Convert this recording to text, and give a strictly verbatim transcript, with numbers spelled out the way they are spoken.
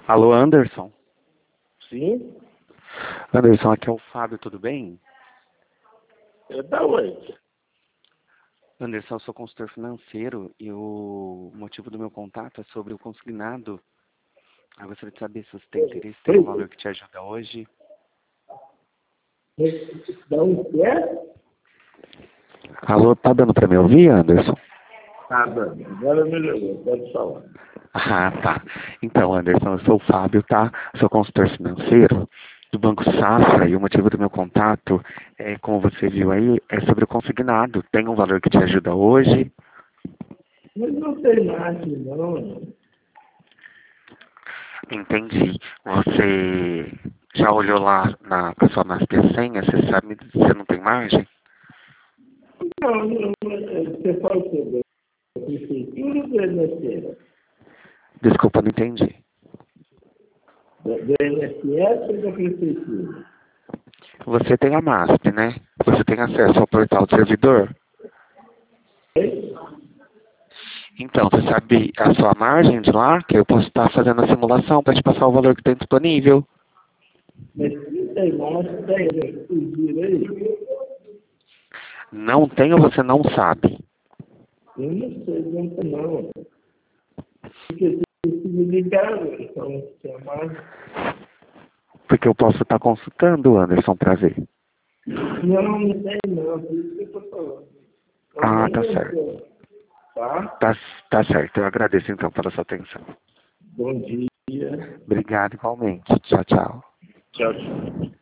Alô, Anderson? Sim? Anderson, aqui é o Fábio, tudo bem? É da onde? Anderson, eu sou consultor financeiro e o motivo do meu contato é sobre o consignado. Eu gostaria de saber se você tem interesse, tem um valor que te ajuda hoje. Da onde é? Alô, tá dando para me ouvir, Anderson? Tá dando. Agora melhorou, pode falar. Ah, tá. Então, Anderson, eu sou o Fábio, tá? Sou consultor financeiro do Banco Safra e o motivo do meu contato, é, como você viu aí, é sobre o consignado. Tem um valor que te ajuda hoje? Mas não tem margem, não. Entendi. Você já olhou lá na pessoa nas senha? Você sabe se você não tem margem? Não, não, você fala sobre a prefeitura ou do I N S S? Desculpa, não entendi. Do do I N S S ou da prefeitura? Você tem a MASP, né? Você tem acesso ao portal do servidor? Hein? Então, você sabe a sua margem de lá? Que eu posso estar fazendo a simulação para te passar o valor que tem disponível. Mas se tem margem, tem, né? Fugir aí. Não tem ou você não sabe? Eu não sei, não tem não. Porque se me ligaram, então, se tem margem. Porque eu posso estar consultando, Anderson, para ver. Não, não tem não, por isso que eu estou falando. Então, Ah, nem tá eu certo. sei, tá? Tá, tá certo. Eu agradeço então pela sua atenção. Bom dia. Obrigado igualmente. Tchau, tchau. Tchau, tchau.